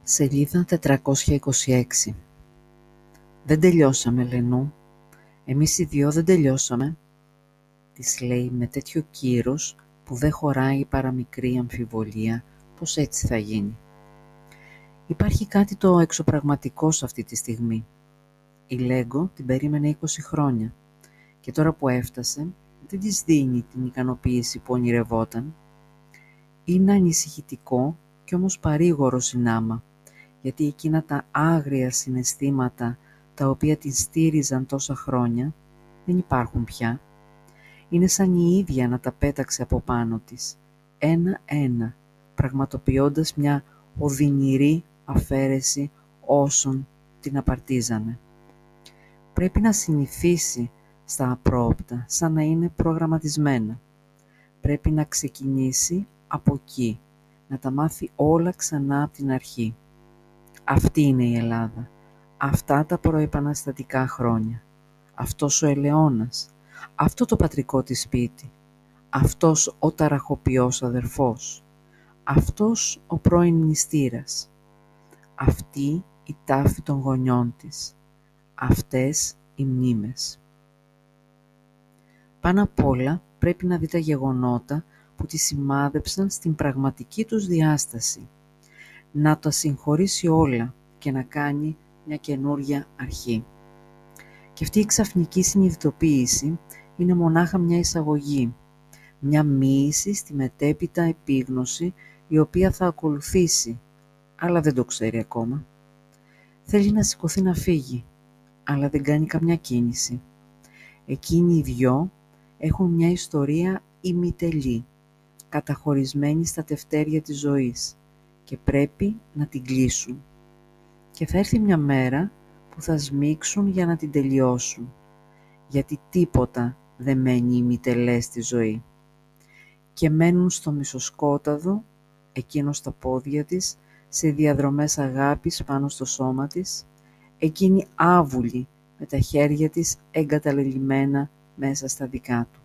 Σελίδα 426. «Δεν τελειώσαμε, Λενού. Εμείς οι δυο δεν τελειώσαμε», της λέει με τέτοιο κύρος που δεν χωράει η παραμικρή αμφιβολία πως έτσι θα γίνει. Υπάρχει κάτι το εξωπραγματικό σε αυτή τη στιγμή. Η Λέγκο την περίμενε 20 χρόνια και τώρα που έφτασε δεν της δίνει την ικανοποίηση που ονειρευόταν. Είναι ανησυχητικό κι όμως παρήγορο συνάμα, γιατί εκείνα τα άγρια συναισθήματα τα οποία την στήριζαν τόσα χρόνια δεν υπάρχουν πια. Είναι σαν η ίδια να τα πέταξε από πάνω της, ένα-ένα, πραγματοποιώντας μια οδυνηρή αφαίρεση όσων την απαρτίζανε. Πρέπει να συνηθίσει στα απρόοπτα, σαν να είναι προγραμματισμένα. Πρέπει να ξεκινήσει από εκεί, να τα μάθει όλα ξανά από την αρχή. Αυτή είναι η Ελλάδα, αυτά τα προεπαναστατικά χρόνια, αυτός ο ελαιώνας, αυτό το πατρικό της σπίτι, αυτός ο ταραχοποιός αδερφός, αυτός ο πρώην μνηστήρας, αυτή η τάφη των γονιών της, αυτές οι μνήμες. Πάνω απ' όλα πρέπει να δει τα γεγονότα που τη σημάδεψαν στην πραγματική τους διάσταση, να τα συγχωρήσει όλα και να κάνει μια καινούρια αρχή. Και αυτή η ξαφνική συνειδητοποίηση είναι μονάχα μια εισαγωγή, μια μοίηση στη μετέπειτα επίγνωση η οποία θα ακολουθήσει, αλλά δεν το ξέρει ακόμα. Θέλει να σηκωθεί να φύγει, αλλά δεν κάνει καμιά κίνηση. Εκείνοι οι δυο έχουν μια ιστορία ημιτελή, καταχωρισμένη στα τευτέρια της ζωής και πρέπει να την κλείσουν. Και θα έρθει μια μέρα που θα σμίξουν για να την τελειώσουν, γιατί τίποτα δεν μένει ημιτελές στη ζωή. Και μένουν στο μισοσκόταδο, εκείνο στα πόδια της, σε διαδρομές αγάπης πάνω στο σώμα της, εκείνη άβουλη με τα χέρια της εγκαταλελειμμένα μέσα στα δικά του.